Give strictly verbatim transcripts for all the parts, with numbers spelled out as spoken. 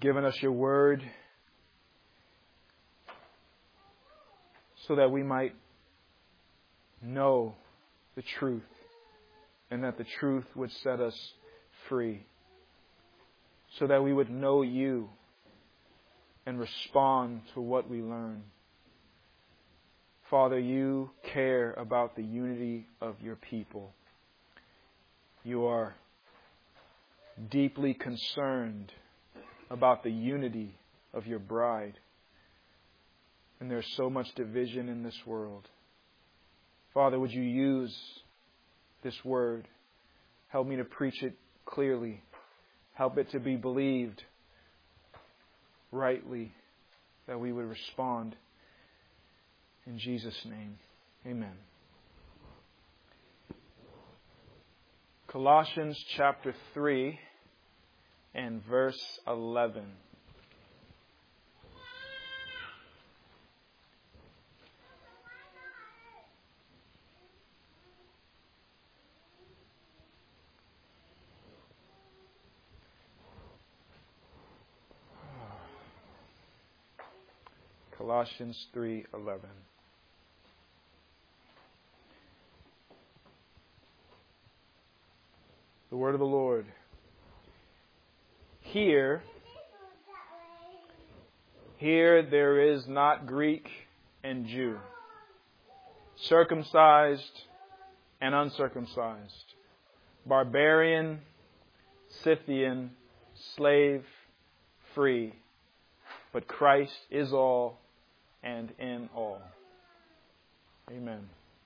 given us your word so that we might know the truth and that the truth would set us free. So that we would know you and respond to what we learn. Father, you care about the unity of your people. You are deeply concerned about the unity of your bride. And there's so much division in this world. Father, would you use this word? Help me to preach it clearly. Help it to be believed rightly, that we would respond. In Jesus' name, amen. Colossians chapter three and verse eleven. Colossians three eleven. The word of the Lord. Here, here there is not Greek and Jew, circumcised and uncircumcised, barbarian, Scythian, slave, free, but Christ is all and in all. Amen.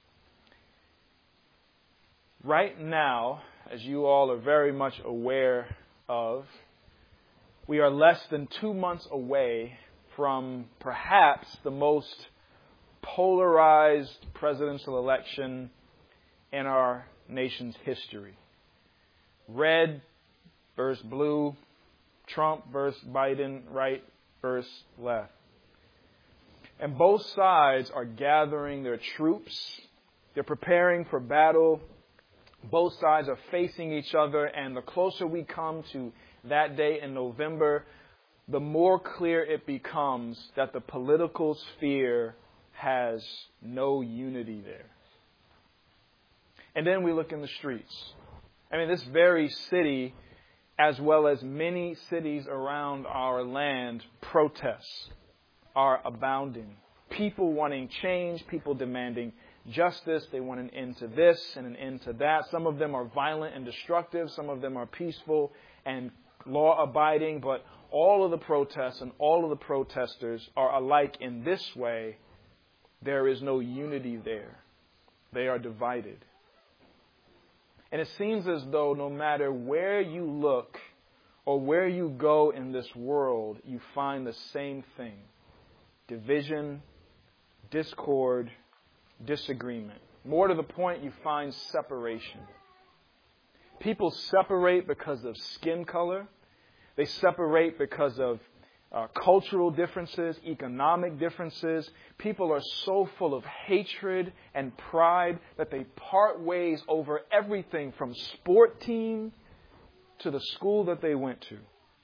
Right now, as you all are very much aware of, we are less than two months away from perhaps the most polarized presidential election in our nation's history. Red versus blue, Trump versus Biden, right versus left. And both sides are gathering their troops. They're preparing for battle. Both sides are facing each other, and the closer we come to that day in November, the more clear it becomes that the political sphere has no unity there. And then we look in the streets. I mean, this very city, as well as many cities around our land, protests are abounding. People wanting change, people demanding justice. They want an end to this and an end to that. Some of them are violent and destructive. Some of them are peaceful and law-abiding. But all of the protests and all of the protesters are alike in this way. There is no unity there. They are divided. And it seems as though no matter where you look or where you go in this world, you find the same thing. Division, discord, disagreement. More to the point, you find separation. People separate because of skin color. They separate because of uh, cultural differences, economic differences. People are so full of hatred and pride that they part ways over everything from sport team to the school that they went to.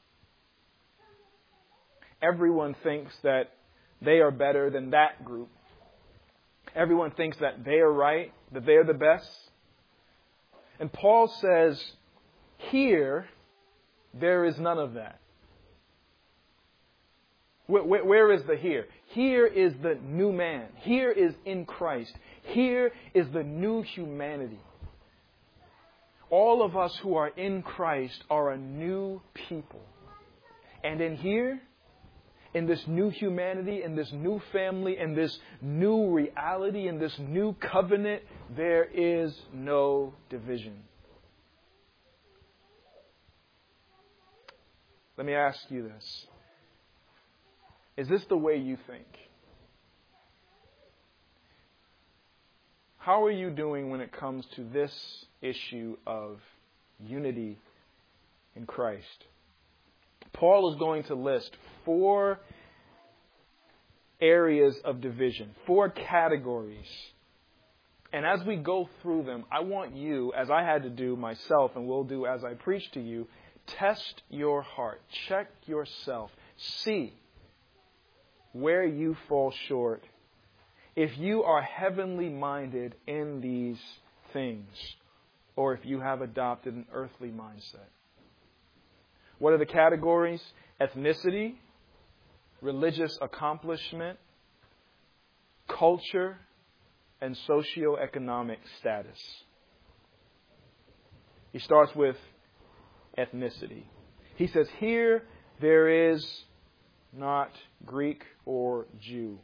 Everyone thinks that they are better than that group. Everyone thinks that they are right, that they are the best. And Paul says, here, there is none of that. Where, where, where is the here? Here is the new man. Here is in Christ. Here is the new humanity. All of us who are in Christ are a new people. And in here, in this new humanity, in this new family, in this new reality, in this new covenant, there is no division. Let me ask you this. Is this the way you think? How are you doing when it comes to this issue of unity in Christ? Paul is going to list four areas of division, four categories. And as we go through them, I want you, as I had to do myself and will do as I preach to you, test your heart. Check yourself. See where you fall short. If you are heavenly minded in these things, or if you have adopted an earthly mindset. What are the categories? Ethnicity, religious accomplishment, culture, and socioeconomic status. He starts with ethnicity. He says, here there is not Greek or Jew.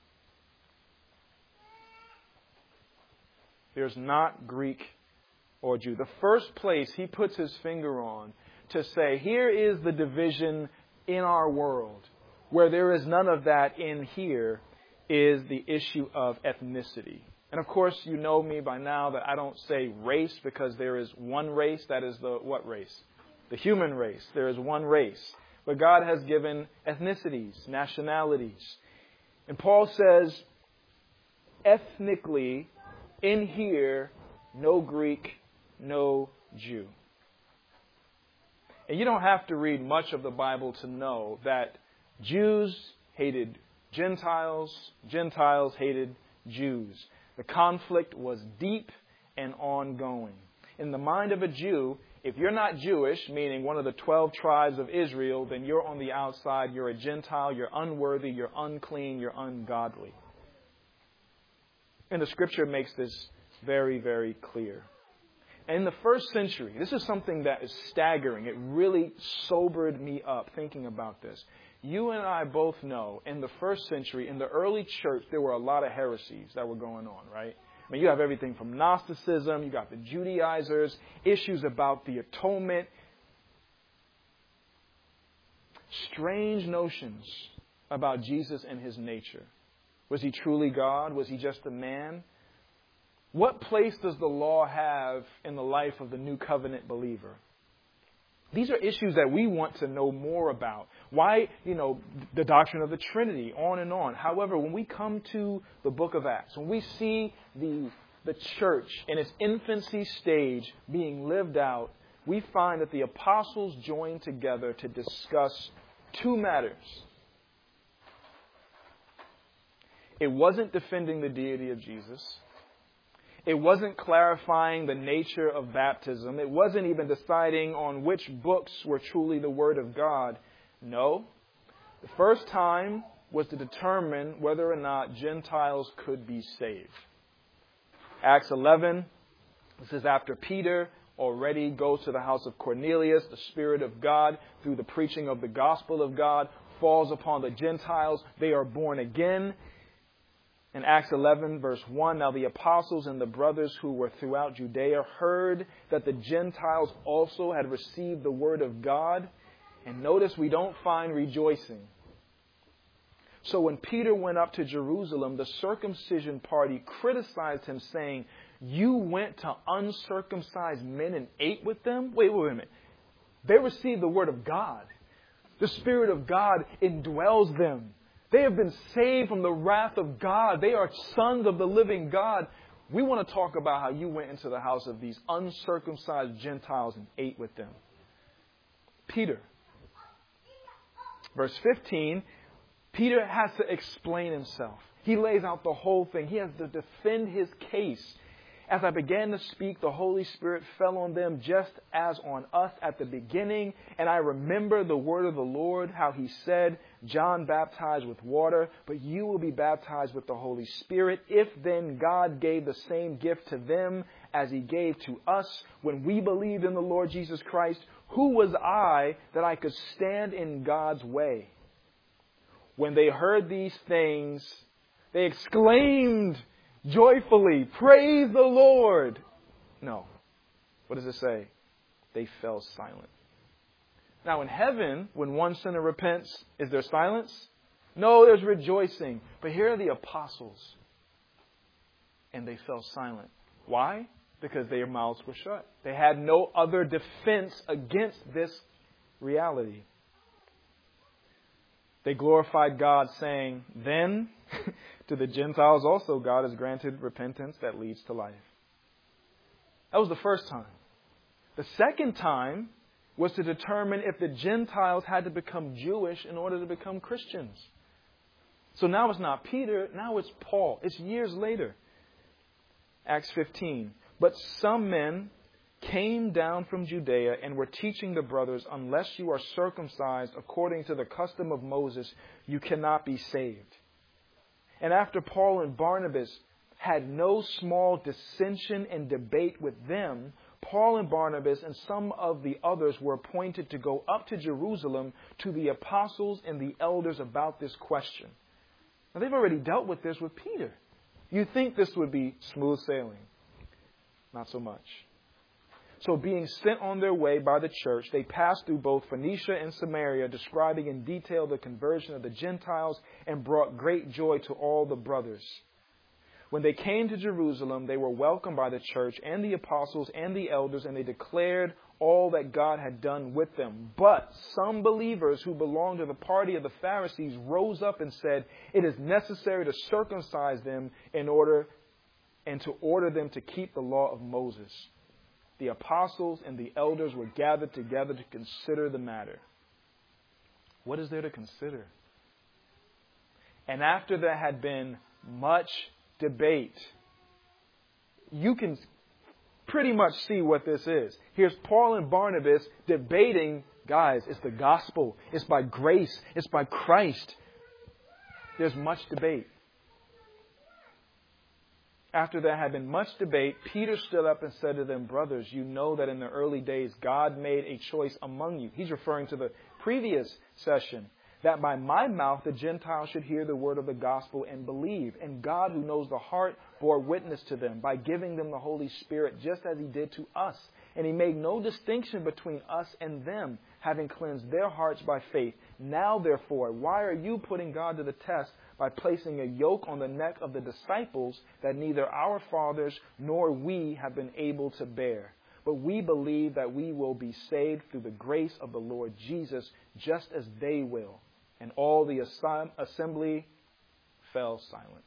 There's not Greek or Jew. The first place he puts his finger on to say, here is the division in our world, where there is none of that in here, is the issue of ethnicity. And of course, you know me by now that I don't say race because there is one race. That is the what race? The human race. There is one race. But God has given ethnicities, nationalities. And Paul says, ethnically, in here, no Greek, no Jew. And you don't have to read much of the Bible to know that Jews hated Gentiles, Gentiles hated Jews. The conflict was deep and ongoing. In the mind of a Jew, if you're not Jewish, meaning one of the twelve tribes of Israel, then you're on the outside, you're a Gentile, you're unworthy, you're unclean, you're ungodly. And the Scripture makes this very, very clear. In the first century, this is something that is staggering. It really sobered me up thinking about this. You and I both know in the first century, in the early church, there were a lot of heresies that were going on, right? I mean, you have everything from Gnosticism, you got the Judaizers, issues about the atonement, strange notions about Jesus and his nature. Was he truly God? Was he just a man? What place does the law have in the life of the new covenant believer? These are issues that we want to know more about. Why, you know, the doctrine of the Trinity, on and on. However, when we come to the book of Acts, when we see the, the church in its infancy stage being lived out, we find that the apostles joined together to discuss two matters. It wasn't defending the deity of Jesus. It wasn't clarifying the nature of baptism. It wasn't even deciding on which books were truly the Word of God. No. The first time was to determine whether or not Gentiles could be saved. Acts eleven, this is after Peter already goes to the house of Cornelius. The Spirit of God, through the preaching of the gospel of God, falls upon the Gentiles. They are born again. In Acts eleven, verse one, now the apostles and the brothers who were throughout Judea heard that the Gentiles also had received the word of God. And notice we don't find rejoicing. So when Peter went up to Jerusalem, the circumcision party criticized him, saying, you went to uncircumcised men and ate with them? Wait, wait, wait a minute. They received the word of God. The Spirit of God indwells them. They have been saved from the wrath of God. They are sons of the living God. We want to talk about how you went into the house of these uncircumcised Gentiles and ate with them. Peter. Verse fifteen, Peter has to explain himself. He lays out the whole thing. He has to defend his case. As I began to speak, the Holy Spirit fell on them just as on us at the beginning. And I remember the word of the Lord, how he said, John baptized with water, but you will be baptized with the Holy Spirit. If then God gave the same gift to them as he gave to us when we believed in the Lord Jesus Christ, who was I that I could stand in God's way? When they heard these things, they exclaimed joyfully, praise the Lord. No. What does it say? They fell silent. Now in heaven, when one sinner repents, is there silence? No, there's rejoicing. But here are the apostles. And they fell silent. Why? Because their mouths were shut. They had no other defense against this reality. They glorified God, saying, then to the Gentiles also God has granted repentance that leads to life. That was the first time. The second time, was to determine if the Gentiles had to become Jewish in order to become Christians. So now it's not Peter, now it's Paul. It's years later. Acts fifteen. But some men came down from Judea and were teaching the brothers, unless you are circumcised according to the custom of Moses, you cannot be saved. And after Paul and Barnabas had no small dissension and debate with them, Paul and Barnabas and some of the others were appointed to go up to Jerusalem to the apostles and the elders about this question. Now, they've already dealt with this with Peter. You'd think this would be smooth sailing. Not so much. So being sent on their way by the church, they passed through both Phoenicia and Samaria, describing in detail the conversion of the Gentiles, and brought great joy to all the brothers. When they came to Jerusalem, they were welcomed by the church and the apostles and the elders, and they declared all that God had done with them. But some believers who belonged to the party of the Pharisees rose up and said, it is necessary to circumcise them in order and to order them to keep the law of Moses. The apostles and the elders were gathered together to consider the matter. What is there to consider? And after there had been much debate, you can pretty much see what this is. Here's Paul and Barnabas debating, guys, it's the gospel. It's by grace. It's by Christ. There's much debate. After there had been much debate, Peter stood up and said to them, brothers, you know that in the early days God made a choice among you. He's referring to the previous session. That by my mouth the Gentiles should hear the word of the gospel and believe. And God, who knows the heart, bore witness to them by giving them the Holy Spirit, just as He did to us. And He made no distinction between us and them, having cleansed their hearts by faith. Now, therefore, why are you putting God to the test by placing a yoke on the neck of the disciples that neither our fathers nor we have been able to bear? But we believe that we will be saved through the grace of the Lord Jesus, just as they will. And all the assembly fell silent.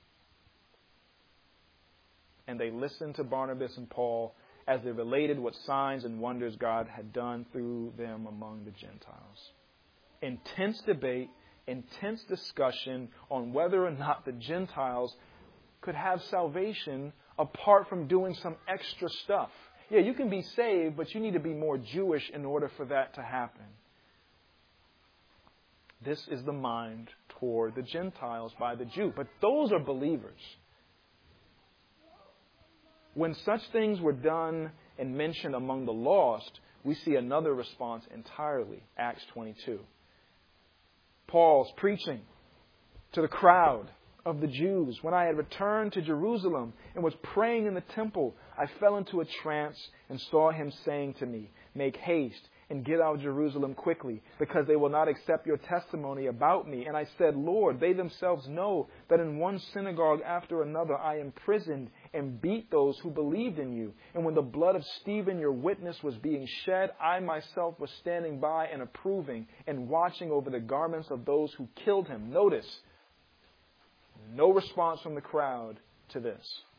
And they listened to Barnabas and Paul as they related what signs and wonders God had done through them among the Gentiles. Intense debate, intense discussion on whether or not the Gentiles could have salvation apart from doing some extra stuff. Yeah, you can be saved, but you need to be more Jewish in order for that to happen. This is the mind toward the Gentiles by the Jew. But those are believers. When such things were done and mentioned among the lost, we see another response entirely. Acts twenty-two. Paul's preaching to the crowd of the Jews. When I had returned to Jerusalem and was praying in the temple, I fell into a trance and saw him saying to me, make haste and get out of Jerusalem quickly, because they will not accept your testimony about me. And I said, Lord, they themselves know that in one synagogue after another I imprisoned and beat those who believed in you. And when the blood of Stephen, your witness, was being shed, I myself was standing by and approving and watching over the garments of those who killed him. Notice, no response from the crowd to this.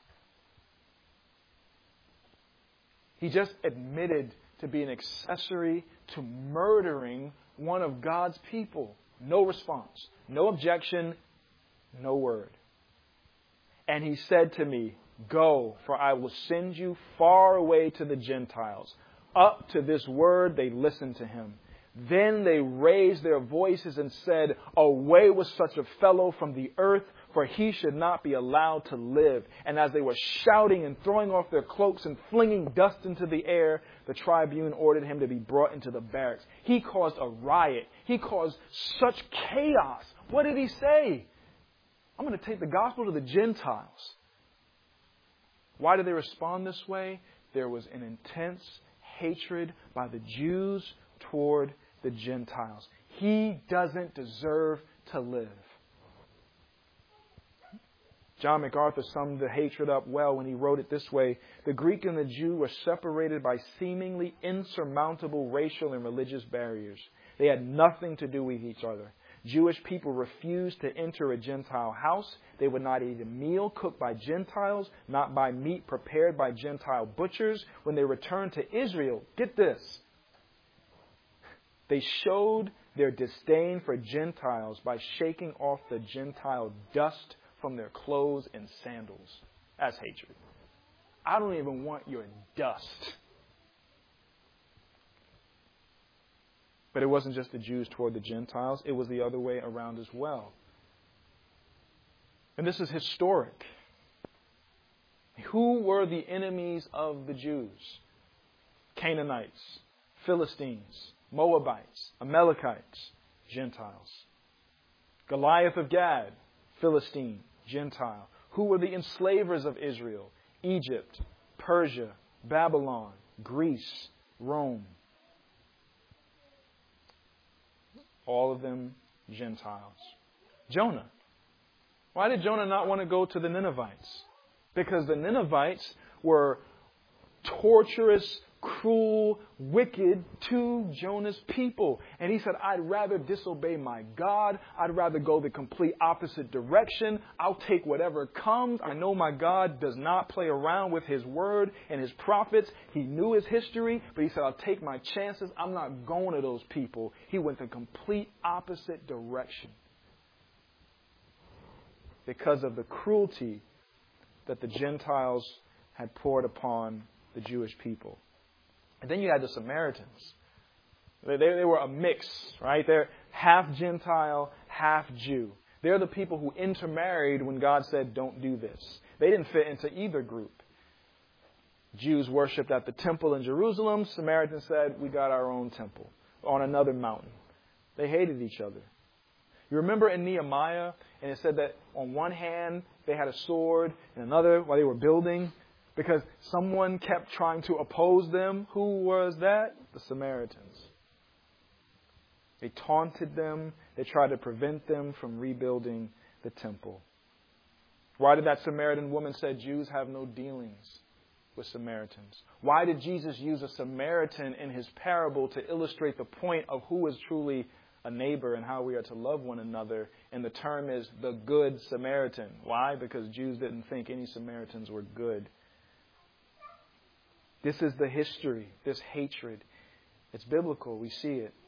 He just admitted to be an accessory to murdering one of God's people. No response, no objection, no word. And he said to me, go, for I will send you far away to the Gentiles. Up to this word they listened to him. Then they raised their voices and said, away with such a fellow from the earth, for he should not be allowed to live. And as they were shouting and throwing off their cloaks and flinging dust into the air, the tribune ordered him to be brought into the barracks. He caused a riot. He caused such chaos. What did he say? I'm going to take the gospel to the Gentiles. Why did they respond this way? There was an intense hatred by the Jews toward the Gentiles. He doesn't deserve to live. John MacArthur summed the hatred up well when he wrote it this way. The Greek and the Jew were separated by seemingly insurmountable racial and religious barriers. They had nothing to do with each other. Jewish people refused to enter a Gentile house. They would not eat a meal cooked by Gentiles, not buy meat prepared by Gentile butchers. When they returned to Israel, get this, They showed their disdain for Gentiles by shaking off the Gentile dust from their clothes and sandals. That's hatred. I don't even want your dust. But it wasn't just the Jews toward the Gentiles. It was the other way around as well. And this is historic. Who were the enemies of the Jews? Canaanites, Philistines, Moabites, Amalekites, Gentiles. Goliath of Gad, Philistine, Gentile. Who were the enslavers of Israel? Egypt, Persia, Babylon, Greece, Rome. All of them Gentiles. Jonah. Why did Jonah not want to go to the Ninevites? Because the Ninevites were torturous, cruel, wicked to Jonah's people. And he said, I'd rather disobey my God. I'd rather go the complete opposite direction. I'll take whatever comes. I know my God does not play around with His word and His prophets. He knew His history, but he said, I'll take my chances. I'm not going to those people. He went the complete opposite direction because of the cruelty that the Gentiles had poured upon the Jewish people. And then you had the Samaritans. They, they, they were a mix, right? They're half Gentile, half Jew. They're the people who intermarried when God said, don't do this. They didn't fit into either group. Jews worshipped at the temple in Jerusalem. Samaritans said, we got our own temple on another mountain. They hated each other. You remember in Nehemiah, and it said that on one hand they had a sword, and another while they were building, because someone kept trying to oppose them. Who was that? The Samaritans. They taunted them. They tried to prevent them from rebuilding the temple. Why did that Samaritan woman say Jews have no dealings with Samaritans? Why did Jesus use a Samaritan in His parable to illustrate the point of who is truly a neighbor and how we are to love one another? And the term is the Good Samaritan. Why? Because Jews didn't think any Samaritans were good. This is the history, this hatred. It's biblical. We see it.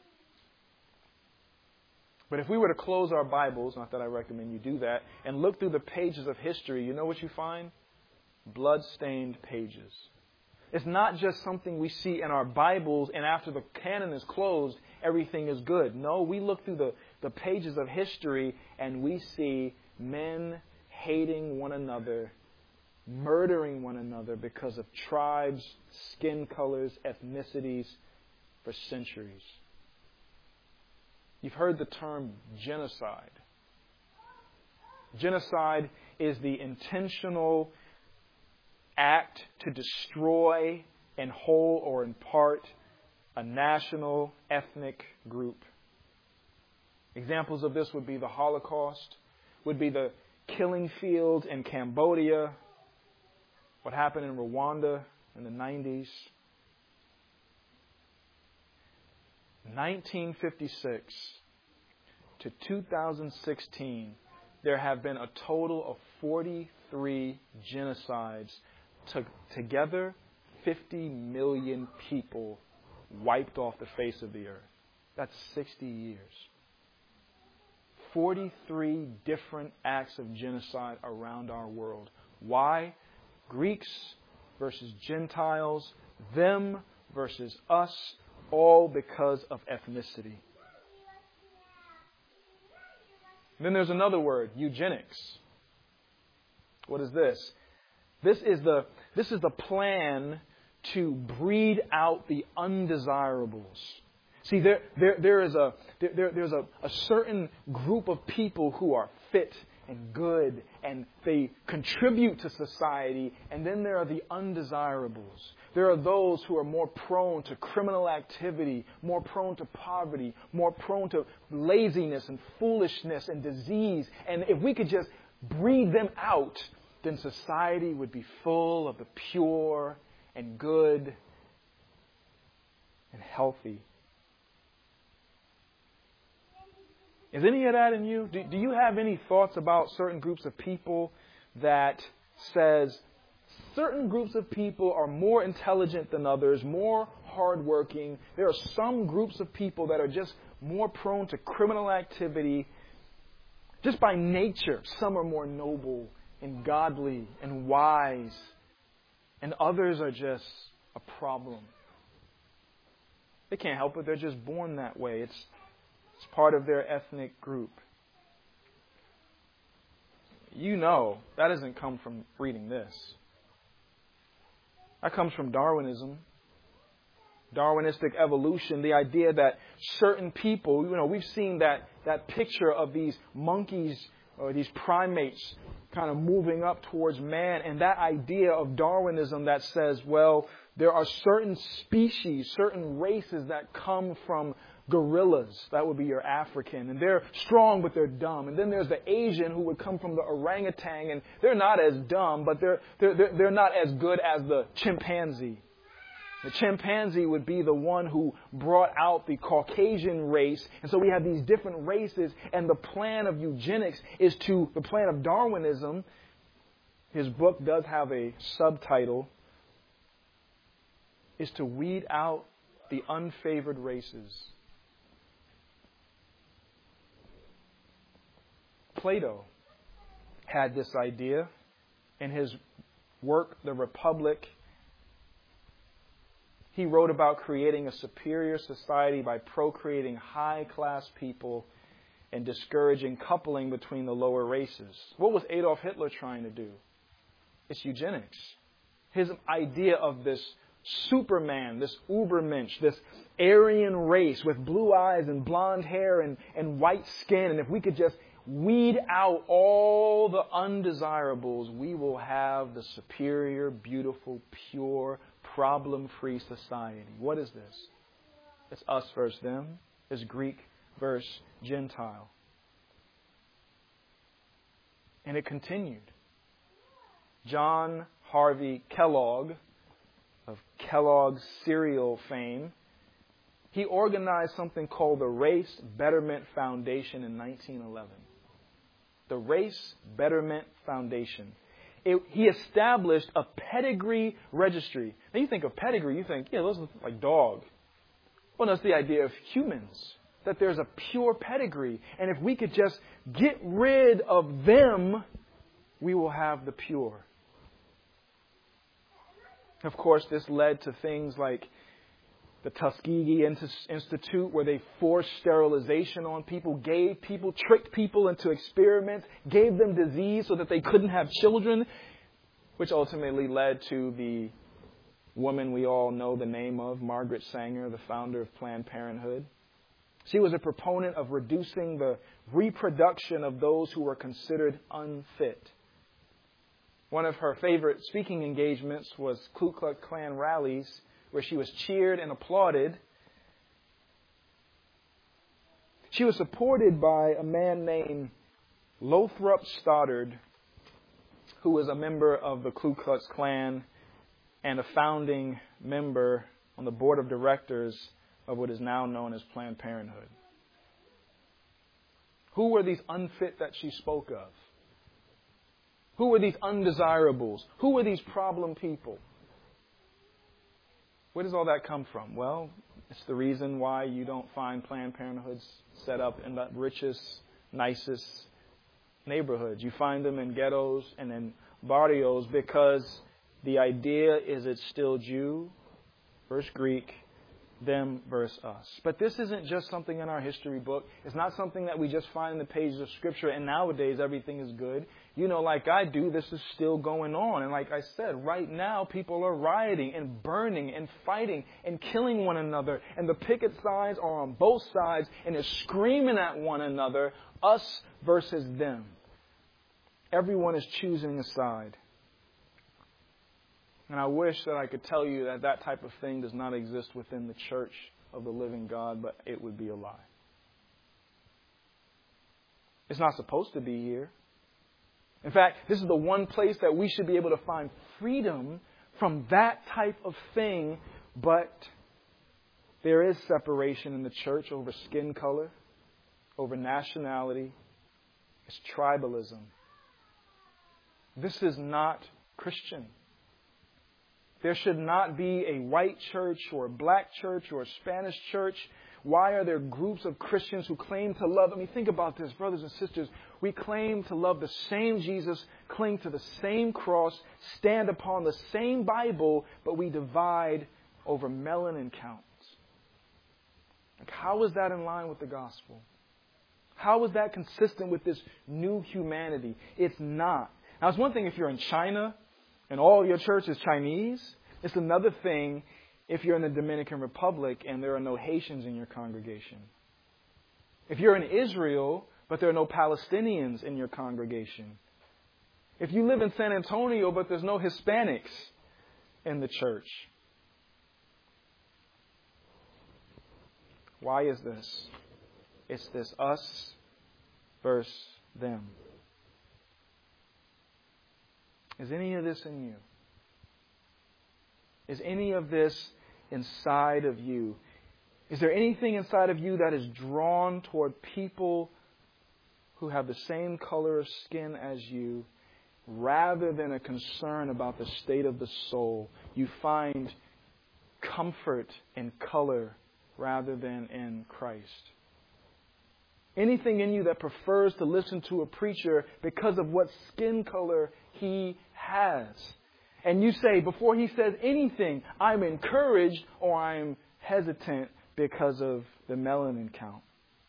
But if we were to close our Bibles, not that I recommend you do that, and look through the pages of history, you know what you find? Blood-stained pages. It's not just something we see in our Bibles and after the canon is closed, everything is good. No, we look through the, the pages of history and we see men hating one another, murdering one another because of tribes, skin colors, ethnicities for centuries. You've heard the term genocide. Genocide is the intentional act to destroy in whole or in part a national ethnic group. Examples of this would be the Holocaust, would be the killing fields in Cambodia, what happened in Rwanda in the nineties. nineteen fifty-six to two thousand sixteen, there have been a total of forty-three genocides. To, together, fifty million people wiped off the face of the earth. That's sixty years. forty-three different acts of genocide around our world. Why? Greeks versus Gentiles, them versus us, all because of ethnicity. Then there's another word, eugenics. What is this? This is the this is the plan to breed out the undesirables. See, there there there is a there there's a, a certain group of people who are fit and good and they contribute to society, and then there are the undesirables. There are those who are more prone to criminal activity, more prone to poverty, more prone to laziness and foolishness and disease. And if we could just breed them out, then society would be full of the pure and good and healthy. Is any of that in you? Do, do you have any thoughts about certain groups of people that says certain groups of people are more intelligent than others, more hardworking. There are some groups of people that are just more prone to criminal activity. Just by nature, some are more noble and godly and wise, and others are just a problem. They can't help it. They're just born that way. It's, it's part of their ethnic group. You know, that doesn't come from reading this. That comes from Darwinism. Darwinistic evolution, the idea that certain people, you know, we've seen that, that picture of these monkeys or these primates kind of moving up towards man, and that idea of Darwinism that says, well, there are certain species, certain races that come from gorillas. That would be your African. And they're strong, but they're dumb. And then there's the Asian who would come from the orangutan, and they're not as dumb, but they're, they're, they're, they're not as good as the chimpanzee. The chimpanzee would be the one who brought out the Caucasian race. And so we have these different races. And the plan of eugenics is to, the plan of Darwinism, his book does have a subtitle, is to weed out the unfavored races. Plato had this idea in his work, The Republic. He wrote about creating a superior society by procreating high-class people and discouraging coupling between the lower races. What was Adolf Hitler trying to do? It's eugenics. His idea of this Superman, this Ubermensch, this Aryan race with blue eyes and blonde hair and, and white skin, and if we could just weed out all the undesirables, we will have the superior, beautiful, pure, problem-free society. What is this? It's us versus them. It's Greek versus Gentile. And it continued. John Harvey Kellogg, of Kellogg's cereal fame, he organized something called the Race Betterment Foundation in nineteen eleven. The Race Betterment Foundation. It, he established a pedigree registry. Now you think of pedigree, you think, yeah, those look like dog. Well, that's the idea of humans, that there's a pure pedigree. And if we could just get rid of them, we will have the pure. Of course, this led to things like the Tuskegee Institute, where they forced sterilization on people, gave people, tricked people into experiments, gave them disease so that they couldn't have children, which ultimately led to the woman we all know the name of, Margaret Sanger, the founder of Planned Parenthood. She was a proponent of reducing the reproduction of those who were considered unfit. One of her favorite speaking engagements was Ku Klux Klan rallies, where she was cheered and applauded. She was supported by a man named Lothrop Stoddard, who was a member of the Ku Klux Klan and a founding member on the board of directors of what is now known as Planned Parenthood. Who were these unfit that she spoke of? Who were these undesirables? Who were these problem people? Where does all that come from? Well, it's the reason why you don't find Planned Parenthoods set up in the richest, nicest neighborhoods. You find them in ghettos and in barrios because the idea is it's still Jew versus Greek, them versus us. But this isn't just something in our history book. It's not something that we just find in the pages of Scripture and nowadays everything is good. You know, like I do, this is still going on. And like I said, right now people are rioting and burning and fighting and killing one another. And the picket signs are on both sides and they're screaming at one another, us versus them. Everyone is choosing a side. And I wish that I could tell you that that type of thing does not exist within the church of the living God, but it would be a lie. It's not supposed to be here. In fact, this is the one place that we should be able to find freedom from that type of thing, but there is separation in the church over skin color, over nationality. It's tribalism. This is not Christian. There should not be a white church or a black church or a Spanish church. Why are there groups of Christians who claim to love? I mean, think about this, brothers and sisters. We claim to love the same Jesus, cling to the same cross, stand upon the same Bible, but we divide over melanin counts. Like, how is that in line with the gospel? How is that consistent with this new humanity? It's not. Now, it's one thing if you're in China and all your church is Chinese. It's another thing if you're in the Dominican Republic and there are no Haitians in your congregation. If you're in Israel, but there are no Palestinians in your congregation. If you live in San Antonio, but there's no Hispanics in the church. Why is this? It's this us versus them. Is any of this in you? Is any of this inside of you? Is there anything inside of you that is drawn toward people who have the same color of skin as you, rather than a concern about the state of the soul? You find comfort in color rather than in Christ. Anything in you that prefers to listen to a preacher because of what skin color he has. And you say, before he says anything, I'm encouraged or I'm hesitant because of the melanin count.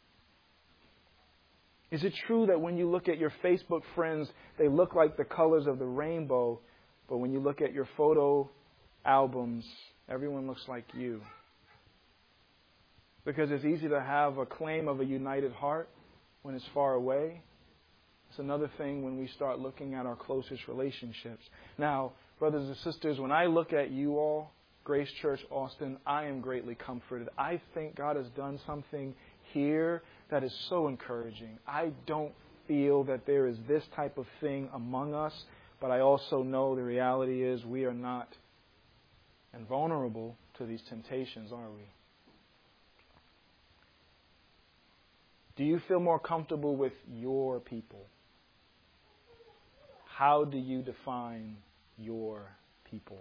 Is it true that when you look at your Facebook friends, they look like the colors of the rainbow, but when you look at your photo albums, everyone looks like you? Because it's easy to have a claim of a united heart when it's far away. It's another thing when we start looking at our closest relationships. Now, brothers and sisters, when I look at you all, Grace Church Austin, I am greatly comforted. I think God has done something here that is so encouraging. I don't feel that there is this type of thing among us, but I also know the reality is we are not invulnerable to these temptations, are we? Do you feel more comfortable with your people? How do you define your people?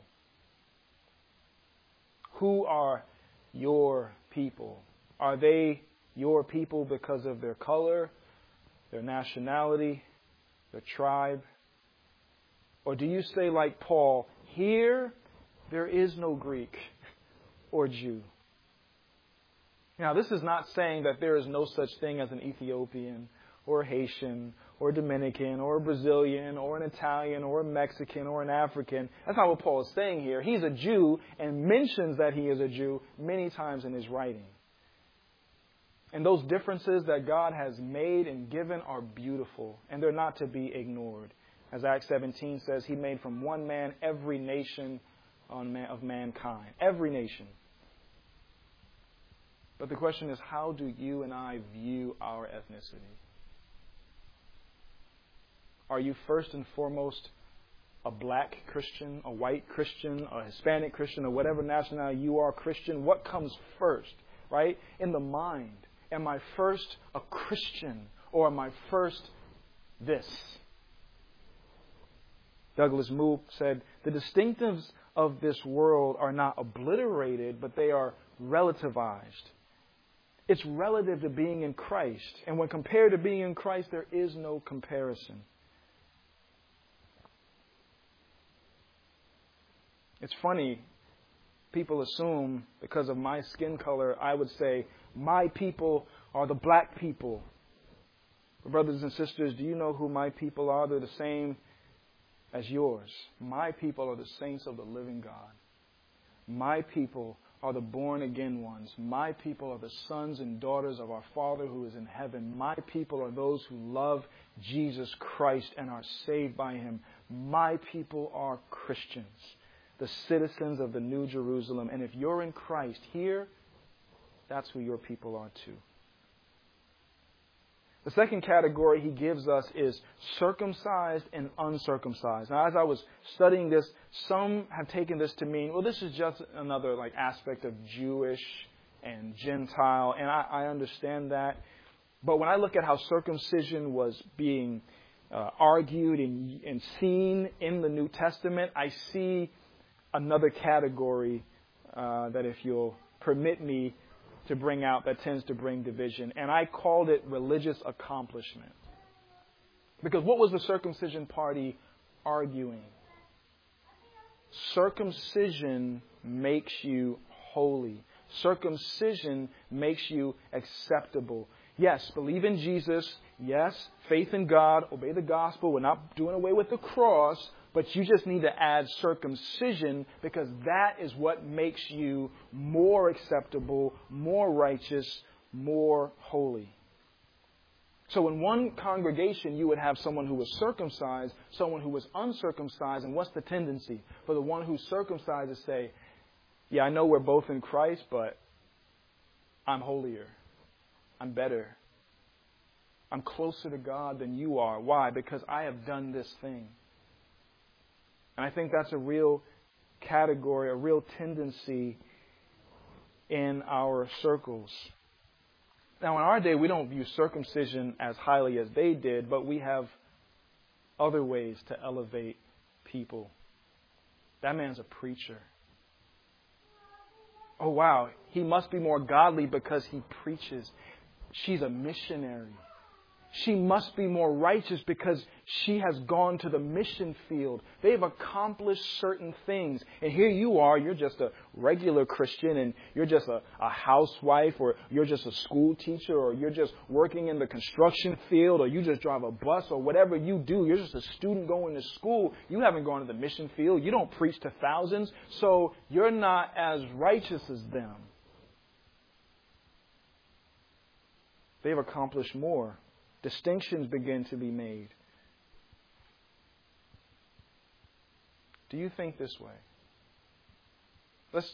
Who are your people? Are they your people because of their color, their nationality, their tribe? Or do you say like Paul, here there is no Greek or Jew? Now, this is not saying that there is no such thing as an Ethiopian or a Haitian or a Dominican or a Brazilian or an Italian or a Mexican or an African. That's not what Paul is saying here. He's a Jew and mentions that he is a Jew many times in his writing. And those differences that God has made and given are beautiful, and they're not to be ignored. As Acts seventeen says, He made from one man every nation of mankind. Every nation. But the question is, how do you and I view our ethnicity? Are you first and foremost a black Christian, a white Christian, a Hispanic Christian, or whatever nationality you are Christian? What comes first, right? In the mind, am I first a Christian or am I first this? Douglas Moo said, the distinctives of this world are not obliterated, but they are relativized. It's relative to being in Christ. And when compared to being in Christ, there is no comparison. It's funny, people assume because of my skin color, I would say, my people are the black people. But brothers and sisters, do you know who my people are? They're the same as yours. My people are the saints of the living God. My people are the born-again ones. My people are the sons and daughters of our Father who is in heaven. My people are those who love Jesus Christ and are saved by Him. My people are Christians, the citizens of the New Jerusalem. And if you're in Christ here, that's who your people are too. The second category he gives us is circumcised and uncircumcised. Now, as I was studying this, some have taken this to mean, well, this is just another like aspect of Jewish and Gentile, and I, I understand that. But when I look at how circumcision was being uh, argued and, and seen in the New Testament, I see another category uh, that, if you'll permit me to bring out, that tends to bring division. And I called it religious accomplishment. Because what was the circumcision party arguing? Circumcision makes you holy. Circumcision makes you acceptable. Yes, believe in Jesus. Yes, faith in God. Obey the gospel. We're not doing away with the cross. But you just need to add circumcision, because that is what makes you more acceptable, more righteous, more holy. So in one congregation, you would have someone who was circumcised, someone who was uncircumcised. And what's the tendency? For the one who's circumcised to say, yeah, I know we're both in Christ, but I'm holier. I'm better. I'm closer to God than you are. Why? Because I have done this thing. And I think that's a real category, a real tendency in our circles. Now, in our day, we don't view circumcision as highly as they did, but we have other ways to elevate people. That man's a preacher. Oh, wow, he must be more godly because he preaches. She's a missionary. She must be more righteous because she has gone to the mission field. They've accomplished certain things. And here you are, you're just a regular Christian, and you're just a, a housewife, or you're just a school teacher, or you're just working in the construction field, or you just drive a bus, or whatever you do. You're just a student going to school. You haven't gone to the mission field. You don't preach to thousands. So you're not as righteous as them. They've accomplished more. Distinctions begin to be made. Do you think this way? Let's,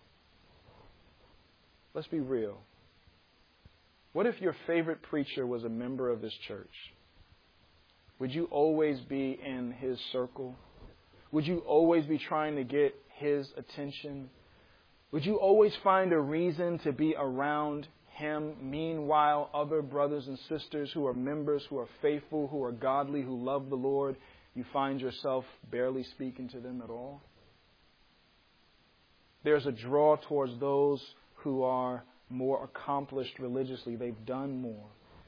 let's be real. What if your favorite preacher was a member of this church? Would you always be in his circle? Would you always be trying to get his attention? Would you always find a reason to be around him? Meanwhile, other brothers and sisters who are members, who are faithful, who are godly, who love the Lord, you find yourself barely speaking to them at all? There's a draw towards those who are more accomplished religiously. They've done more.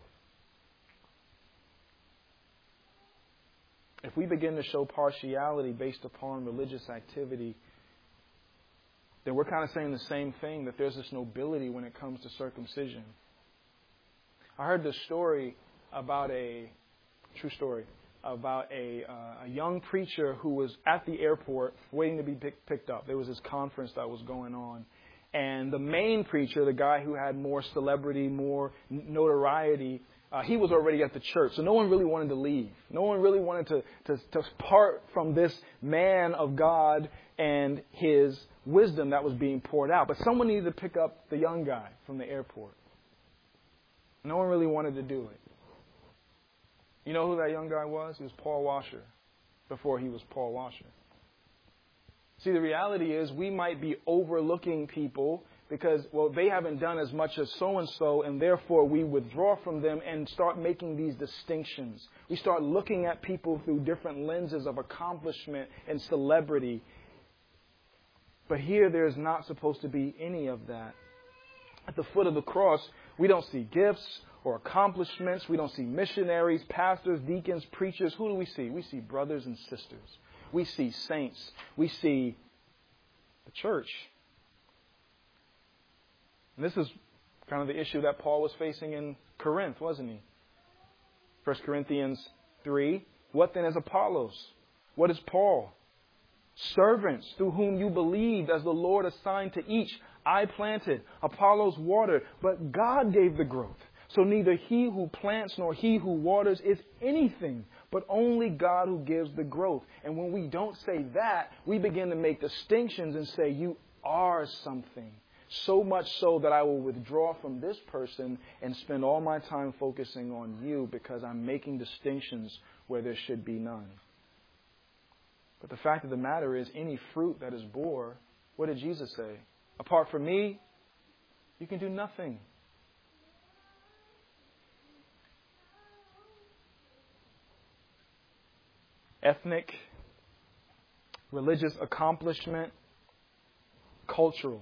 If we begin to show partiality based upon religious activity, then we're kind of saying the same thing, that there's this nobility when it comes to circumcision. I heard this story about a, true story, about a, uh, a young preacher who was at the airport waiting to be pick, picked up. There was this conference that was going on. And the main preacher, the guy who had more celebrity, more notoriety, uh, he was already at the church. So no one really wanted to leave. No one really wanted to, to, to part from this man of God and his wisdom that was being poured out. But someone needed to pick up the young guy from the airport. No one really wanted to do it. You know who that young guy was? He was Paul Washer, before he was Paul Washer. See, the reality is we might be overlooking people because, well, they haven't done as much as so-and-so, and therefore we withdraw from them and start making these distinctions. We start looking at people through different lenses of accomplishment and celebrity. But here there's not supposed to be any of that. At the foot of the cross, we don't see gifts or accomplishments. We don't see missionaries, pastors, deacons, preachers. Who do we see? We see brothers and sisters. We see saints. We see the church. And this is kind of the issue that Paul was facing in Corinth, wasn't he? First Corinthians three. What then is Apollos? What is Paul? Servants through whom you believed, as the Lord assigned to each. I planted, Apollos watered, but God gave the growth. So neither he who plants nor he who waters is anything, but only God who gives the growth. And when we don't say that, we begin to make distinctions and say, you are something. So much so that I will withdraw from this person and spend all my time focusing on you because I'm making distinctions where there should be none. But the fact of the matter is, any fruit that is bore, what did Jesus say? Apart from me, you can do nothing. Ethnic, religious accomplishment cultural.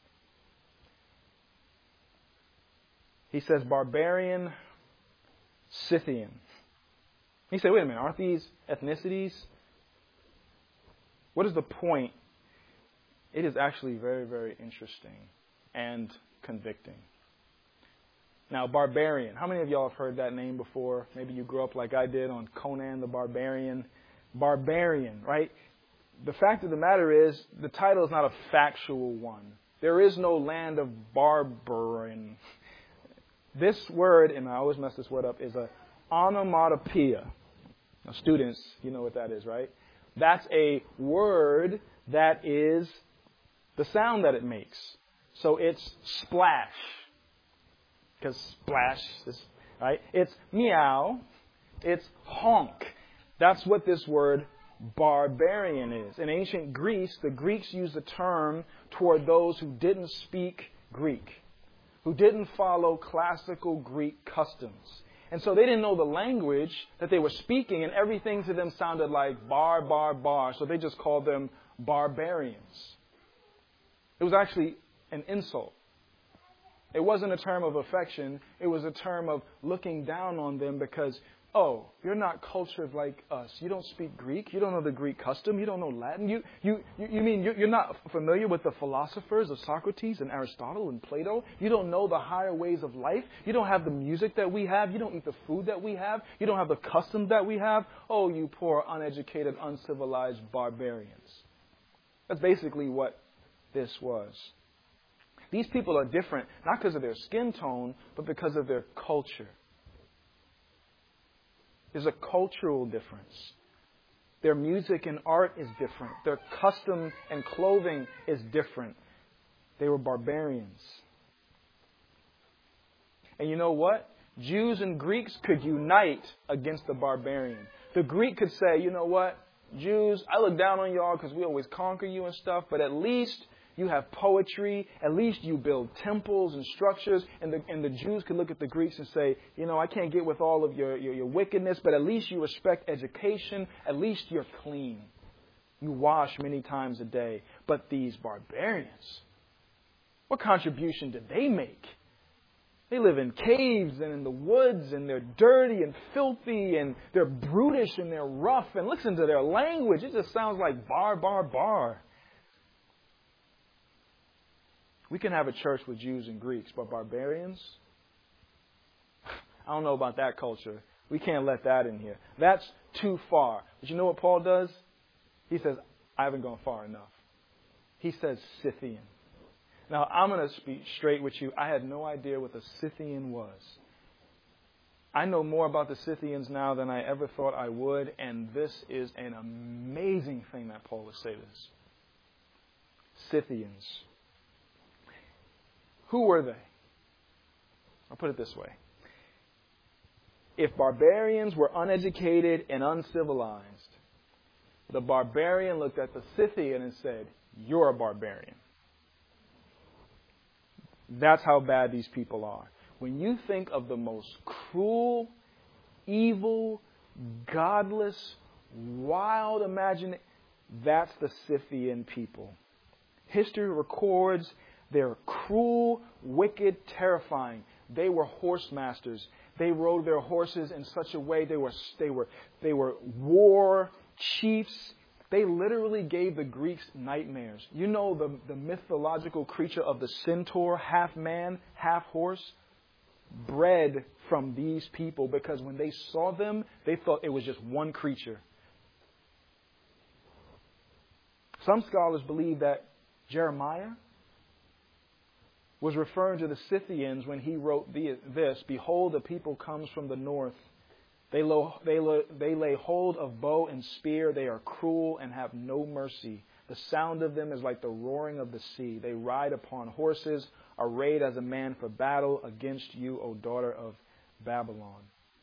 He says barbarian, Scythian. He said, wait a minute, aren't these ethnicities? What is the point? It is actually very, very interesting and convicting. Now, barbarian. How many of y'all have heard that name before? Maybe you grew up like I did on Conan the Barbarian. Barbarian, right? The fact of the matter is, the title is not a factual one. There is no land of barbarin. This word, and I always mess this word up, is a onomatopoeia. Now, students, you know what that is, right? That's a word that is the sound that it makes. So it's splash. Because splash, is, right? It's meow. It's honk. That's what this word barbarian is. In ancient Greece, the Greeks used the term toward those who didn't speak Greek, who didn't follow classical Greek customs. And so they didn't know the language that they were speaking, and everything to them sounded like bar, bar, bar. So they just called them barbarians. It was actually an insult. It wasn't a term of affection. It was a term of looking down on them because, oh, you're not cultured like us. You don't speak Greek. You don't know the Greek custom. You don't know Latin. You you you mean you're not familiar with the philosophers of Socrates and Aristotle and Plato? You don't know the higher ways of life? You don't have the music that we have? You don't eat the food that we have? You don't have the customs that we have? Oh, you poor, uneducated, uncivilized barbarians. That's basically what this was. These people are different, not because of their skin tone, but because of their culture. There's a cultural difference. Their music and art is different. Their custom and clothing is different. They were barbarians. And you know what? Jews and Greeks could unite against the barbarian. The Greek could say, you know what? Jews, I look down on y'all because we always conquer you and stuff, but at least you have poetry. At least you build temples and structures. And the, and the Jews could look at the Greeks and say, you know, I can't get with all of your, your, your wickedness, but at least you respect education. At least you're clean. You wash many times a day. But these barbarians, what contribution did they make? They live in caves and in the woods, and they're dirty and filthy, and they're brutish and they're rough. And listen to their language. It just sounds like bar, bar, bar. We can have a church with Jews and Greeks, but barbarians? I don't know about that culture. We can't let that in here. That's too far. But you know what Paul does? He says, I haven't gone far enough. He says Scythian. Now, I'm going to speak straight with you. I had no idea what the Scythian was. I know more about the Scythians now than I ever thought I would, and this is an amazing thing that Paul would say this. Scythians. Who were they? I'll put it this way. If barbarians were uneducated and uncivilized, the barbarian looked at the Scythian and said, you're a barbarian. That's how bad these people are. When you think of the most cruel, evil, godless, wild imagination, that's the Scythian people. History records they're cruel, wicked, terrifying. They were horse masters. They rode their horses in such a way they were they were they were war chiefs. They literally gave the Greeks nightmares. You know the, the mythological creature of the centaur, half man, half horse, bred from these people because when they saw them, they thought it was just one creature. Some scholars believe that Jeremiah was referring to the Scythians when he wrote this, behold, the people comes from the north. They, lo, they, lo, they lay hold of bow and spear. They are cruel and have no mercy. The sound of them is like the roaring of the sea. They ride upon horses, arrayed as a man for battle against you, O daughter of Babylon.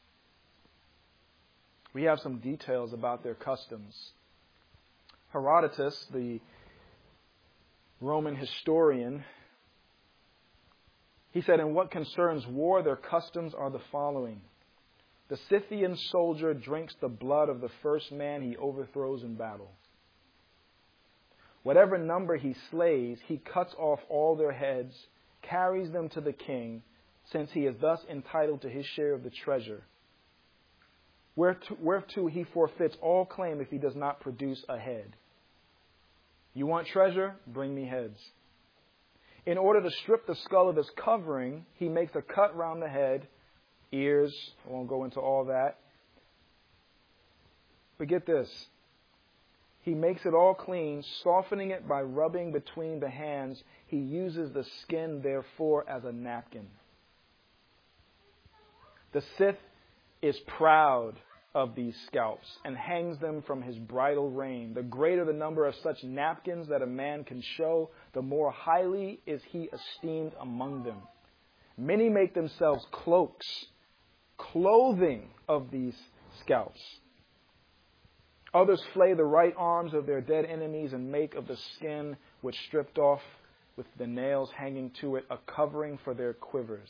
We have some details about their customs. Herodotus, the Roman historian, he said, in what concerns war, their customs are the following. The Scythian soldier drinks the blood of the first man he overthrows in battle. Whatever number he slays, he cuts off all their heads, carries them to the king, since he is thus entitled to his share of the treasure. Whereto he forfeits all claim if he does not produce a head. You want treasure? Bring me heads. In order to strip the skull of its covering, he makes a cut round the head, ears. I won't go into all that. But get this. He makes it all clean, softening it by rubbing between the hands. He uses the skin, therefore, as a napkin. The Sith is proud of these scalps and hangs them from his bridle rein. The greater the number of such napkins that a man can show, the more highly is he esteemed among them. Many make themselves cloaks, clothing of these scalps. Others flay the right arms of their dead enemies and make of the skin which stripped off with the nails hanging to it a covering for their quivers.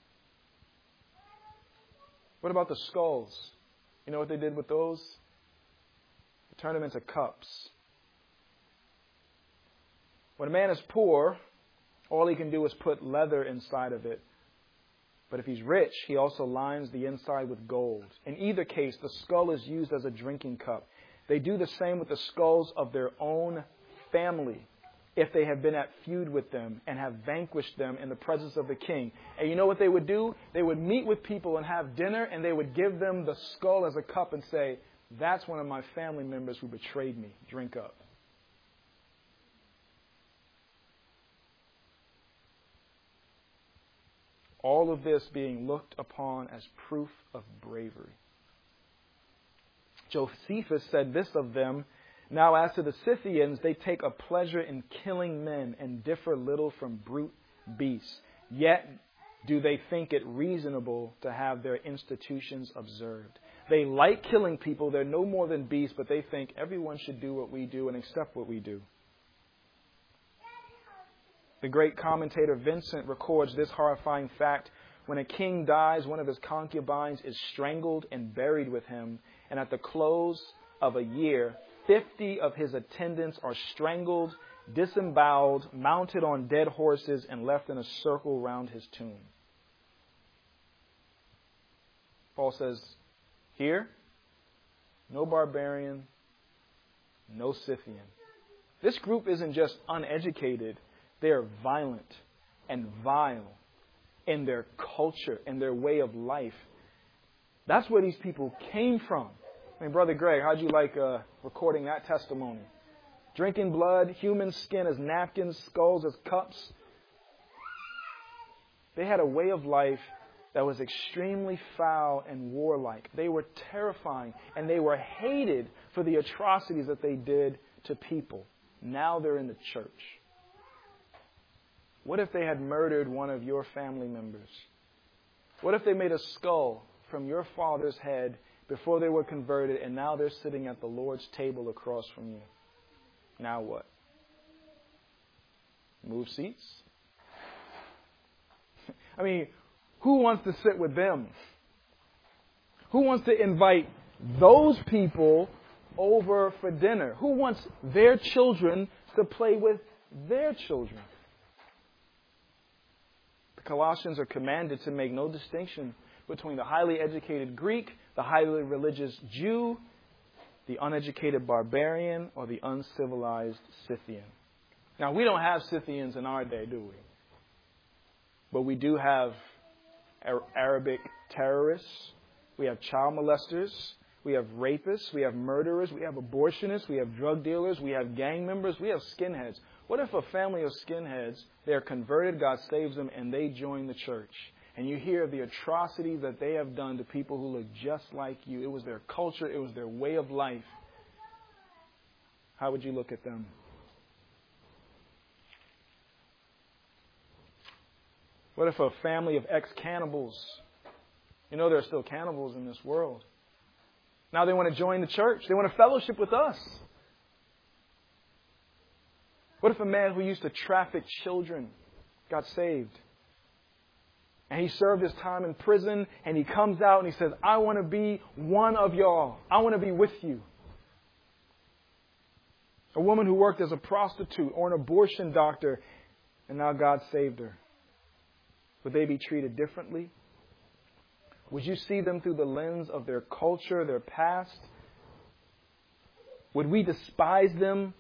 What about the skulls? You know what they did with those? They turned them into cups. When a man is poor, all he can do is put leather inside of it. But if he's rich, he also lines the inside with gold. In either case, the skull is used as a drinking cup. They do the same with the skulls of their own family, if they have been at feud with them and have vanquished them in the presence of the king. And you know what they would do? They would meet with people and have dinner, and they would give them the skull as a cup and say, "That's one of my family members who betrayed me. Drink up." All of this being looked upon as proof of bravery. Josephus said this of them: "Now as to the Scythians, they take a pleasure in killing men and differ little from brute beasts. Yet do they think it reasonable to have their institutions observed." They like killing people. They're no more than beasts, but they think everyone should do what we do and accept what we do. The great commentator Vincent records this horrifying fact. When a king dies, one of his concubines is strangled and buried with him, and at the close of a year, fifty of his attendants are strangled, disemboweled, mounted on dead horses, and left in a circle round his tomb. Paul says, here, no barbarian, no Scythian. This group isn't just uneducated. They're violent and vile in their culture and their way of life. That's where these people came from. I mean, Brother Greg, how'd you like uh, recording that testimony? Drinking blood, human skin as napkins, skulls as cups. They had a way of life that was extremely foul and warlike. They were terrifying, and they were hated for the atrocities that they did to people. Now they're in the church. What if they had murdered one of your family members? What if they made a skull from your father's head before they were converted, and now they're sitting at the Lord's table across from you? Now what? Move seats? I mean, who wants to sit with them? Who wants to invite those people over for dinner? Who wants their children to play with their children? The Colossians are commanded to make no distinction between the highly educated Greek, the highly religious Jew, the uneducated barbarian, or the uncivilized Scythian. Now, we don't have Scythians in our day, do we? But we do have Arabic terrorists. We have child molesters. We have rapists. We have murderers. We have abortionists. We have drug dealers. We have gang members. We have skinheads. What if a family of skinheads, they're converted, God saves them, and they join the church? And you hear the atrocities that they have done to people who look just like you. It was their culture. It was their way of life. How would you look at them? What if a family of ex-cannibals, you know there are still cannibals in this world, now they want to join the church. They want to fellowship with us. What if a man who used to traffic children got saved? And he served his time in prison, and he comes out and he says, I want to be one of y'all. I want to be with you. A woman who worked as a prostitute or an abortion doctor, and now God saved her. Would they be treated differently? Would you see them through the lens of their culture, their past? Would we despise them?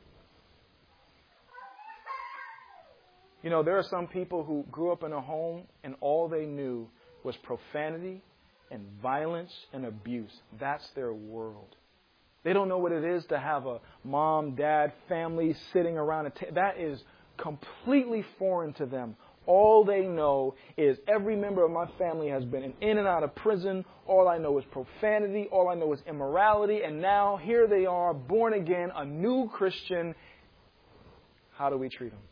You know, there are some people who grew up in a home and all they knew was profanity and violence and abuse. That's their world. They don't know what it is to have a mom, dad, family sitting around a table. That is completely foreign to them. All they know is every member of my family has been in and out of prison. All I know is profanity. All I know is immorality. And now here they are, born again, a new Christian. How do we treat them?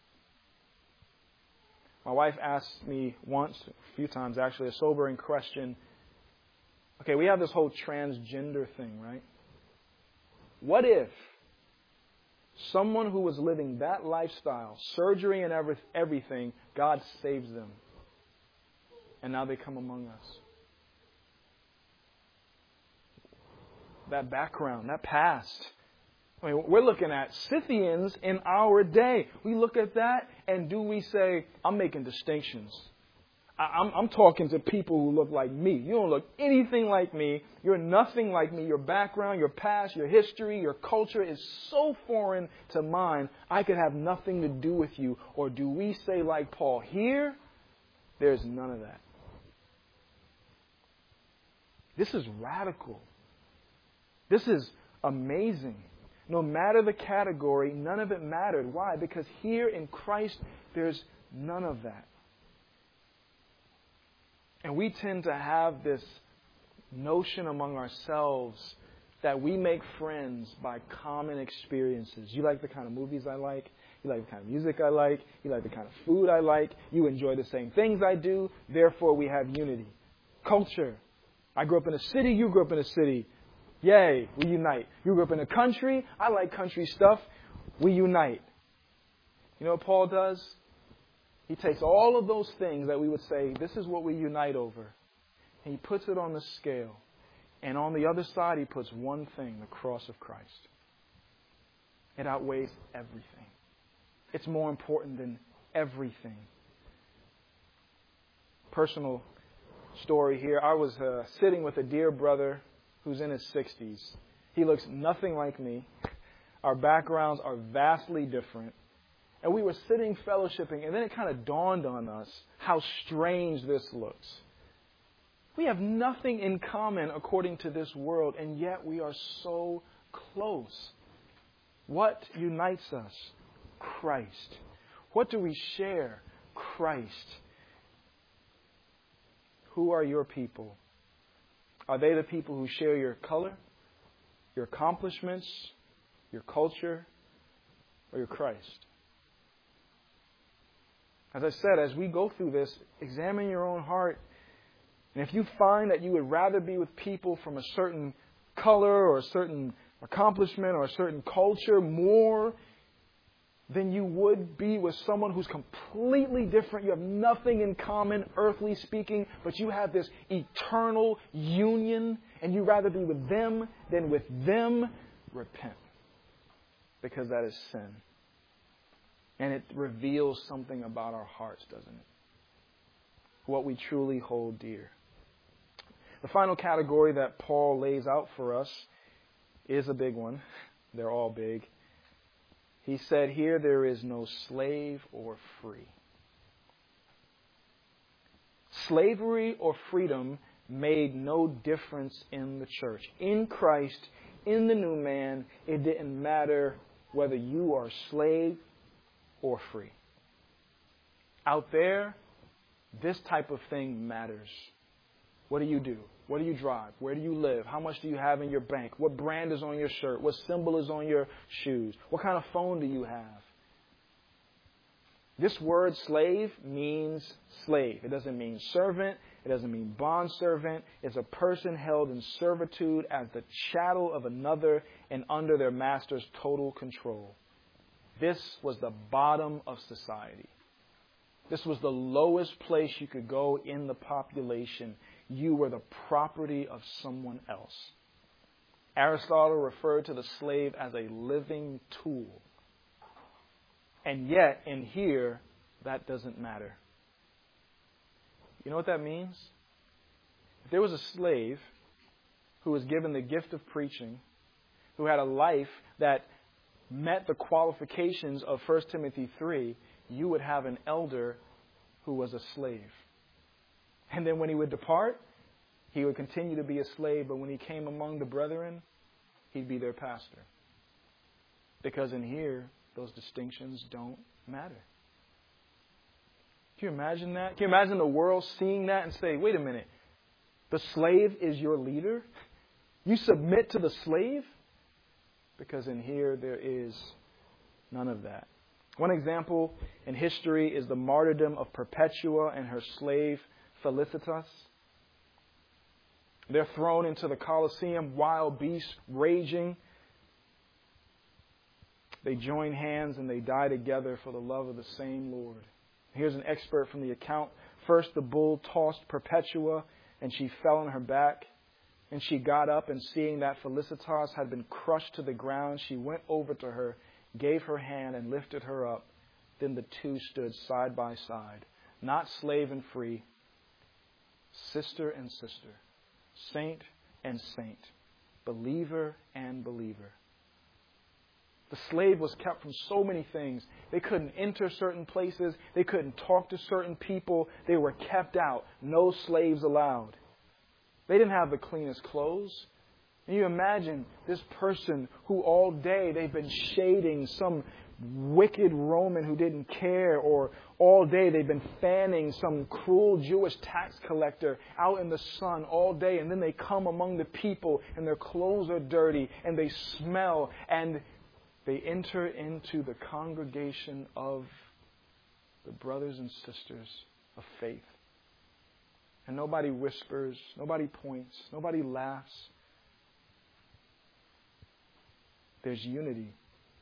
My wife asked me once, a few times actually, a sobering question. Okay, we have this whole transgender thing, right? What if someone who was living that lifestyle, surgery and every, everything, God saves them, and now they come among us? That background, that past. I mean, we're looking at Scythians in our day. We look at that, and do we say, I'm making distinctions? I'm, I'm talking to people who look like me. You don't look anything like me. You're nothing like me. Your background, your past, your history, your culture is so foreign to mine, I could have nothing to do with you. Or do we say like Paul, here, there's none of that. This is radical. This is amazing. No matter the category, none of it mattered. Why? Because here in Christ, there's none of that. And we tend to have this notion among ourselves that we make friends by common experiences. You like the kind of movies I like. You like the kind of music I like. You like the kind of food I like. You enjoy the same things I do. Therefore, we have unity. Culture. I grew up in a city. You grew up in a city. Yay, we unite. You grew up in a country. I like country stuff. We unite. You know what Paul does? He takes all of those things that we would say, this is what we unite over, and he puts it on the scale. And on the other side, he puts one thing, the cross of Christ. It outweighs everything. It's more important than everything. Personal story here. I was uh, sitting with a dear brother who's in his sixties. He looks nothing like me. Our backgrounds are vastly different. And we were sitting fellowshipping, and then it kind of dawned on us how strange this looks. We have nothing in common according to this world, and yet we are so close. What unites us? Christ. What do we share? Christ. Who are your people? Are they the people who share your color, your accomplishments, your culture, or your Christ? As I said, as we go through this, examine your own heart. And if you find that you would rather be with people from a certain color or a certain accomplishment or a certain culture more than you would be with someone who's completely different, you have nothing in common, earthly speaking, but you have this eternal union, and you'd rather be with them than with them, repent. Because that is sin. And it reveals something about our hearts, doesn't it? What we truly hold dear. The final category that Paul lays out for us is a big one. They're all big. He said here there is no slave or free. Slavery or freedom made no difference in the church. In Christ, in the new man, it didn't matter whether you are slave or free. Out there, this type of thing matters. What do you do? What do you drive? Where do you live? How much do you have in your bank? What brand is on your shirt? What symbol is on your shoes? What kind of phone do you have? This word slave means slave. It doesn't mean servant. It doesn't mean bondservant. It's a person held in servitude as the chattel of another and under their master's total control. This was the bottom of society. This was the lowest place you could go in the population. You were the property of someone else. Aristotle referred to the slave as a living tool. And yet, in here, that doesn't matter. You know what that means? If there was a slave who was given the gift of preaching, who had a life that met the qualifications of First Timothy three, you would have an elder who was a slave. And then when he would depart, he would continue to be a slave, but when he came among the brethren, he'd be their pastor. Because in here, those distinctions don't matter. Can you imagine that? Can you imagine the world seeing that and say, wait a minute, the slave is your leader? You submit to the slave? Because in here, there is none of that. One example in history is the martyrdom of Perpetua and her slave Felicitas. They're thrown into the Colosseum, wild beasts raging. They join hands and they die together for the love of the same Lord. Here's an excerpt from the account. First, the bull tossed Perpetua and she fell on her back. And she got up, and seeing that Felicitas had been crushed to the ground, she went over to her, gave her hand, and lifted her up. Then the two stood side by side, not slave and free, sister and sister, saint and saint, believer and believer. The slave was kept from so many things. They couldn't enter certain places. They couldn't talk to certain people. They were kept out. No slaves allowed. They didn't have the cleanest clothes. And you imagine this person who all day they've been shading some wicked Roman who didn't care, or all day they've been fanning some cruel Jewish tax collector out in the sun all day, and then they come among the people and their clothes are dirty and they smell, and they enter into the congregation of the brothers and sisters of faith. And nobody whispers, nobody points, nobody laughs. There's unity.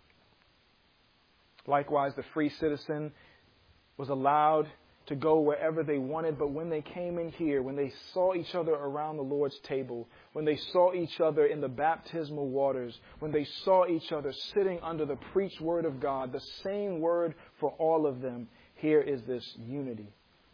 Likewise, the free citizen was allowed to go wherever they wanted, but when they came in here, when they saw each other around the Lord's table, when they saw each other in the baptismal waters, when they saw each other sitting under the preached word of God, the same word for all of them, here is this unity.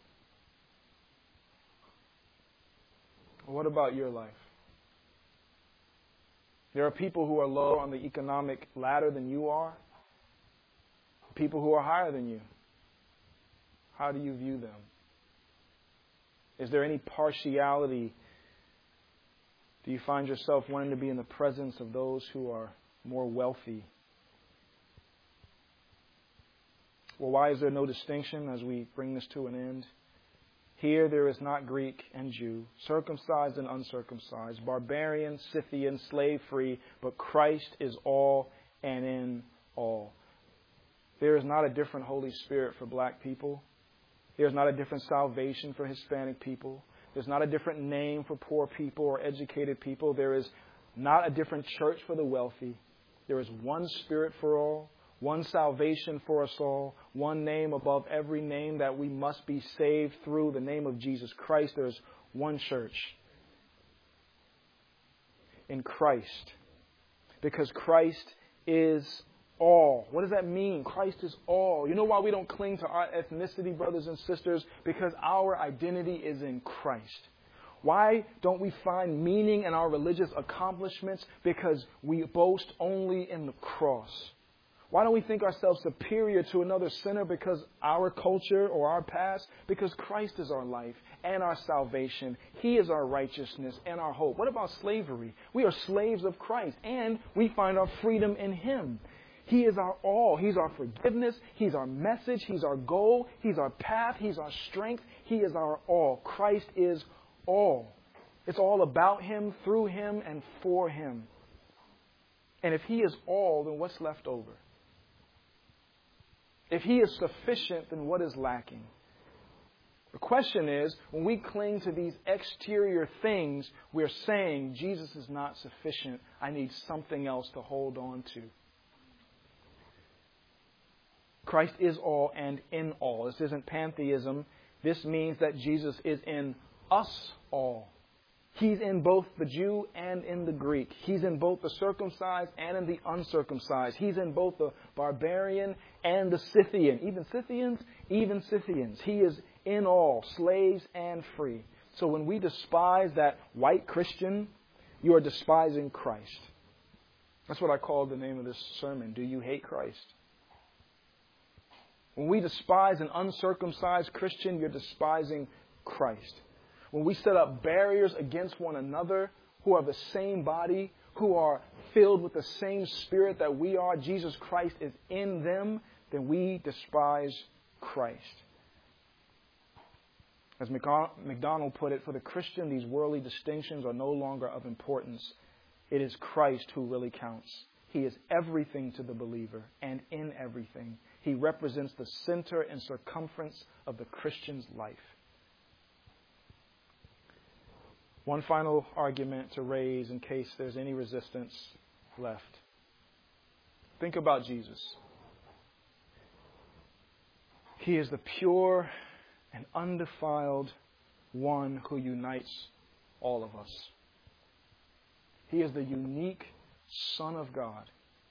What about your life? There are people who are lower on the economic ladder than you are. People who are higher than you. How do you view them? Is there any partiality? Do you find yourself wanting to be in the presence of those who are more wealthy? Well, why is there no distinction as we bring this to an end? Here there is not Greek and Jew, circumcised and uncircumcised, barbarian, Scythian, slave-free, but Christ is all and in all. There is not a different Holy Spirit for black people. There is not a different salvation for Hispanic people. There's not a different name for poor people or educated people. There is not a different church for the wealthy. There is one Spirit for all, one salvation for us all, one name above every name, that we must be saved through the name of Jesus Christ. There's one church in Christ, because Christ is all. What does that mean? Christ is all. You know why we don't cling to our ethnicity, brothers and sisters? Because our identity is in Christ. Why don't we find meaning in our religious accomplishments? Because we boast only in the cross. Why don't we think ourselves superior to another sinner because our culture or our past? Because Christ is our life and our salvation. He is our righteousness and our hope. What about slavery? We are slaves of Christ, and we find our freedom in Him. He is our all. He's our forgiveness. He's our message. He's our goal. He's our path. He's our strength. He is our all. Christ is all. It's all about Him, through Him, and for Him. And if He is all, then what's left over? If He is sufficient, then what is lacking? The question is, when we cling to these exterior things, we're saying, Jesus is not sufficient. I need something else to hold on to. Christ is all and in all. This isn't pantheism. This means that Jesus is in us all. He's in both the Jew and in the Greek. He's in both the circumcised and in the uncircumcised. He's in both the barbarian and the Scythian. Even Scythians, even Scythians. He is in all, slaves and free. So when we despise that white Christian, you are despising Christ. That's what I called the name of this sermon. Do you hate Christ? When we despise an uncircumcised Christian, you're despising Christ. When we set up barriers against one another who are the same body, who are filled with the same Spirit that we are, Jesus Christ is in them, then we despise Christ. As MacDonald put it, for the Christian, these worldly distinctions are no longer of importance. It is Christ who really counts. He is everything to the believer and in everything. He represents the center and circumference of the Christian's life. One final argument to raise in case there's any resistance left. Think about Jesus. He is the pure and undefiled one who unites all of us. He is the unique Son of God.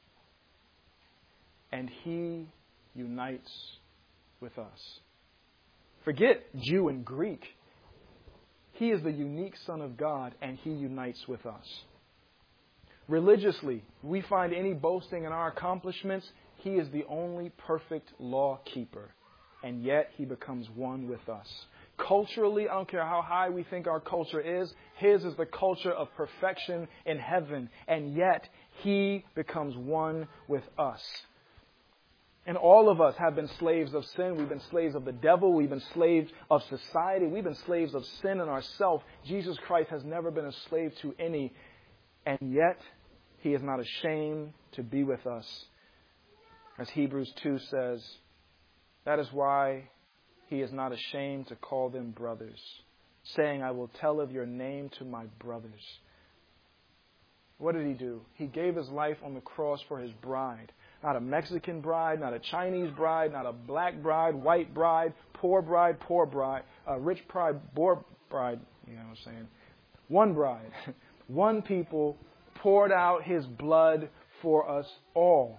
And He unites with us. Forget Jew and Greek. He is the unique Son of God, and He unites with us. Religiously, we find any boasting in our accomplishments. He is the only perfect law keeper, and yet He becomes one with us. Culturally, I don't care how high we think our culture is, His is the culture of perfection in heaven, and yet He becomes one with us. And all of us have been slaves of sin. We've been slaves of the devil. We've been slaves of society. We've been slaves of sin and ourselves. Jesus Christ has never been a slave to any. And yet, He is not ashamed to be with us. As Hebrews two says, that is why He is not ashamed to call them brothers, saying, I will tell of your name to my brothers. What did He do? He gave His life on the cross for His bride. Not a Mexican bride, not a Chinese bride, not a black bride, white bride, poor bride, poor bride, uh, rich bride, poor bride, you know what I'm saying? One bride, one people poured out His blood for us all.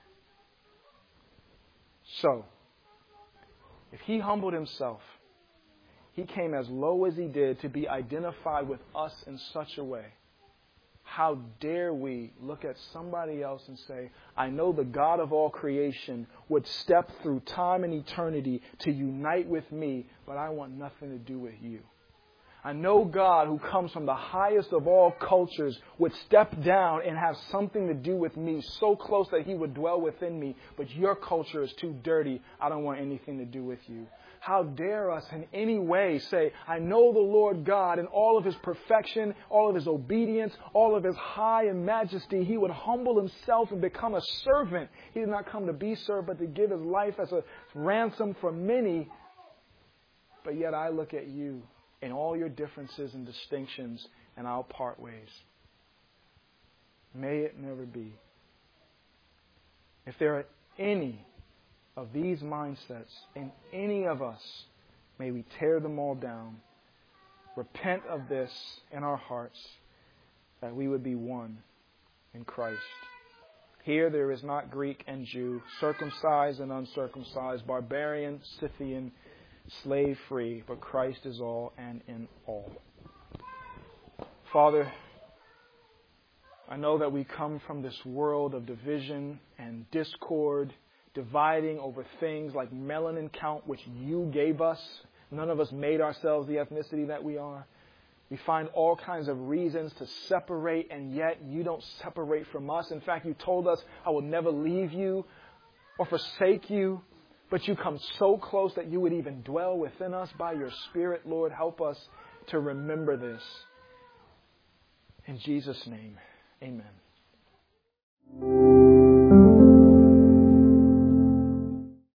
So, if He humbled Himself, He came as low as He did to be identified with us in such a way. How dare we look at somebody else and say, I know the God of all creation would step through time and eternity to unite with me, but I want nothing to do with you. I know God who comes from the highest of all cultures would step down and have something to do with me so close that He would dwell within me, but your culture is too dirty. I don't want anything to do with you. How dare us in any way say, I know the Lord God in all of His perfection, all of His obedience, all of His high and majesty. He would humble Himself and become a servant. He did not come to be served, but to give His life as a ransom for many. But yet I look at you in all your differences and distinctions, and I'll part ways. May it never be. If there are any of these mindsets in any of us, may we tear them all down. Repent of this in our hearts, that we would be one in Christ. Here there is not Greek and Jew, circumcised and uncircumcised, barbarian, Scythian, slave free, but Christ is all and in all. Father, I know that we come from this world of division and discord, dividing over things like melanin count, which you gave us. None of us made ourselves the ethnicity that we are. We find all kinds of reasons to separate, and yet you don't separate from us. In fact, you told us, I will never leave you or forsake you. But you come so close that you would even dwell within us by your Spirit. Lord, help us to remember this. In Jesus' name, amen.